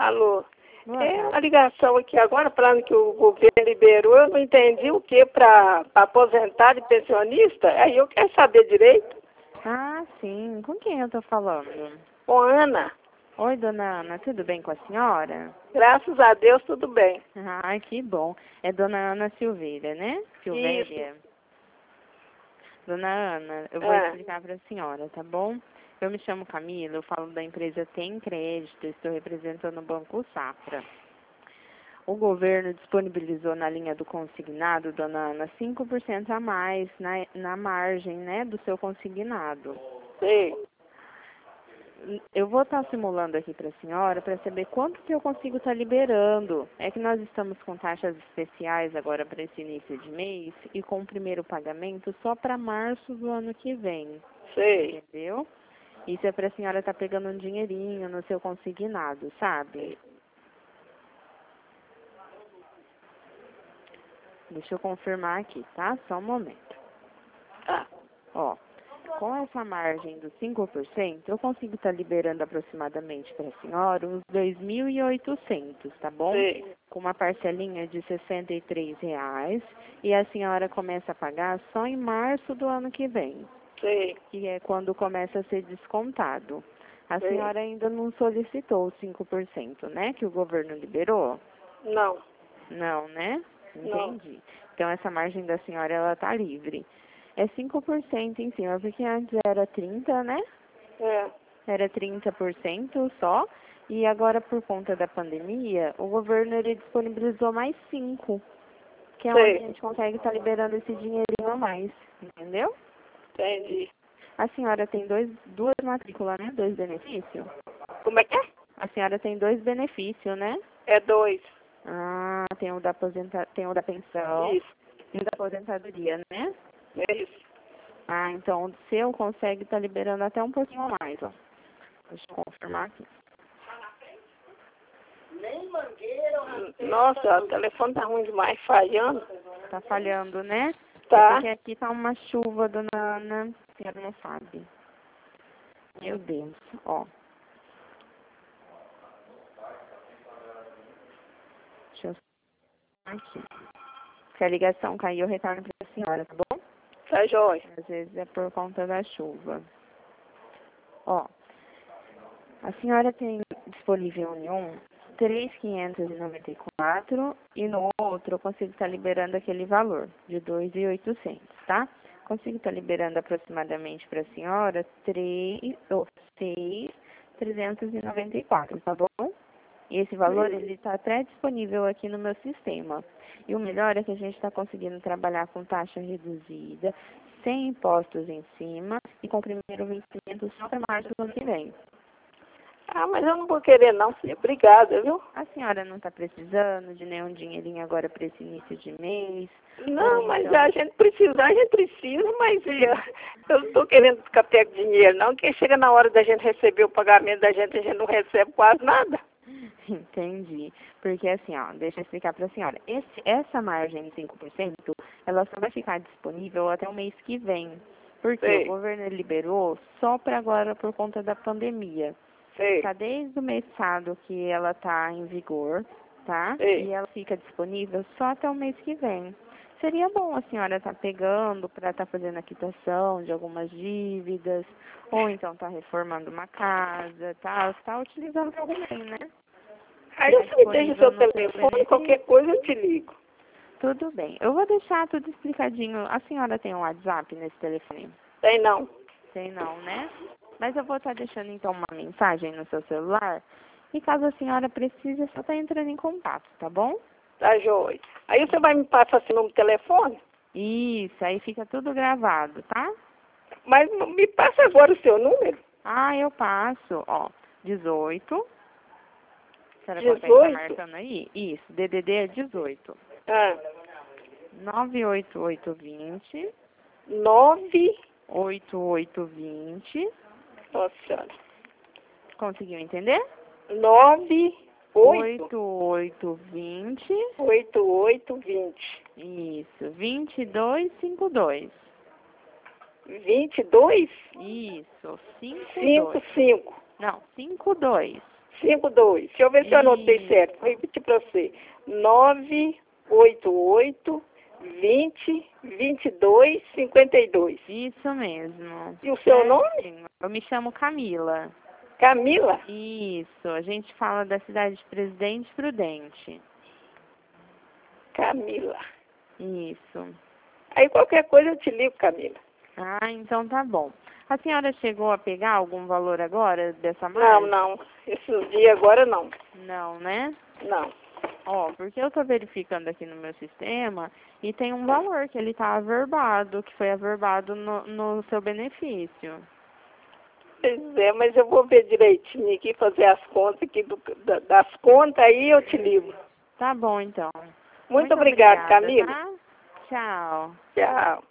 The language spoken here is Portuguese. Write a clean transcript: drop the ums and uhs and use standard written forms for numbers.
Alô. Boa É tarde. uma ligação aqui agora falando que o governo liberou, eu não entendi o que para aposentado e pensionista. Aí eu quero saber direito. Ah, sim. Com quem eu tô falando? Com Ana, Oi, dona Ana, tudo bem com a senhora? graças a Deus tudo bem. Ah, que bom. É dona Ana Silveira, né? Silvéria. Dona Ana, eu vou Ah, explicar para a senhora, tá bom? Eu me chamo Camila, eu falo da empresa Tem Crédito, estou representando o Banco Safra. O governo disponibilizou na linha do consignado, dona Ana, 5% a mais na margem, né, do seu consignado. sei. Eu vou estar simulando aqui para a senhora para saber quanto que eu consigo estar liberando. É que nós estamos com taxas especiais agora para esse início de mês e com o primeiro pagamento só para março do ano que vem. Sei. Entendeu? Isso é para a senhora estar pegando um dinheirinho no seu consignado, sabe? Deixa eu confirmar aqui, tá? Só um momento. Ah, Ó, com essa margem dos 5%, eu consigo estar liberando aproximadamente para a senhora uns 2.800, tá bom? sei. Com uma parcelinha de R$ 63,00 e a senhora começa a pagar só em março do ano que vem, Sei. que é quando começa a ser descontado. A Sei. senhora ainda não solicitou os 5%, né, que o governo liberou? Não. Não, né? Não. Entendi. Então, essa margem da senhora, ela tá livre. É 5% em cima, porque antes era 30%, né? É. Era 30% só. E agora, por conta da pandemia, o governo, ele disponibilizou mais 5%, que é onde a Sei. gente consegue estar liberando esse dinheirinho a mais, entendeu? Entendi. A senhora tem duas matrículas, né? 2 benefícios? Como é que é? A senhora tem 2 benefícios, né? É 2. Ah, tem o da pensão Isso. e o da aposentadoria, né? É isso. Ah, então o seu consegue estar liberando até um pouquinho a mais, ó. Deixa eu confirmar aqui. Nossa, o telefone tá ruim demais, falhando. Tá falhando, né? É Tá. porque aqui tá uma chuva, dona Ana. A senhora não sabe. Meu Deus, ó. Deixa eu aqui. Se a ligação cair, eu retorno pra senhora, tá bom? Tá jóia. Às vezes é por conta da chuva. Ó, a senhora tem disponível em um 3.594 e no outro eu consigo estar liberando aquele valor de 2.800, tá? Consigo estar liberando aproximadamente para a senhora 6.394, tá bom? E esse valor, ele está até disponível aqui no meu sistema. E o melhor é que a gente está conseguindo trabalhar com taxa reduzida, sem impostos em cima e com o primeiro vencimento só para março do ano que vem. Ah, mas eu não vou querer não, filha. Obrigada, viu? A senhora não está precisando de nenhum dinheirinho agora para esse início de mês? Não, Ou mas então... a gente precisa, mas eu não tô querendo ficar pego dinheiro, não, porque chega na hora da gente receber o pagamento da gente, a gente não recebe quase nada. Entendi. Porque assim, ó, deixa eu explicar para a senhora. Essa margem de 5%, ela só vai ficar disponível até o mês que vem. Porque o Sei, governo liberou só para agora por conta da pandemia. sei, Tá desde o mês passado que ela tá em vigor, tá? sei. E ela fica disponível só até o mês que vem. Seria bom a senhora estar pegando para estar fazendo a quitação de algumas dívidas, ou então tá reformando uma casa, tá utilizando algo bem, né? Aí Tá você me deixa disponível seu no seu telefone, qualquer benefício? coisa eu te ligo. Tudo bem. Eu vou deixar tudo explicadinho. A senhora tem um WhatsApp nesse telefone? Tem não. Tem não, né? Mas eu vou estar deixando então uma mensagem no seu celular. E caso a senhora precise, é só estar entrando em contato, tá bom? Tá jóia. Aí você vai me passar seu número de telefone? Isso, aí fica tudo gravado, tá? Mas me passa agora o seu número. Ah, eu passo, ó, 18. A senhora consegue estar 18? marcando aí? Isso, DDD é 18. Ah, 98820 9. 8820. Nossa senhora. Conseguiu entender? 9, 8, 8820. 8, 20. Isso, 2252. 22, Isso, 5, 52. 5. Não, 52. 52. Deixa eu ver se eu anotei Isso. certo. Vou repetir para você. 988 20 22 52. Isso mesmo. E o seu nome? Certinho. Eu me chamo Camila. Camila? Isso. A gente fala da cidade de Presidente Prudente. Camila. Isso. Aí qualquer coisa eu te ligo, Camila. Ah, então tá bom. A senhora chegou a pegar algum valor agora dessa Não, margem? não. Esses dias agora não. Não, né? Não. Ó, porque eu tô verificando aqui no meu sistema e tem um valor que ele tá averbado, que foi averbado no seu benefício. Pois é, mas eu vou ver direitinho aqui, fazer as contas aqui das contas, aí eu te ligo. Tá bom, então. Muito obrigada, Camila. Tá? Tchau. Tchau.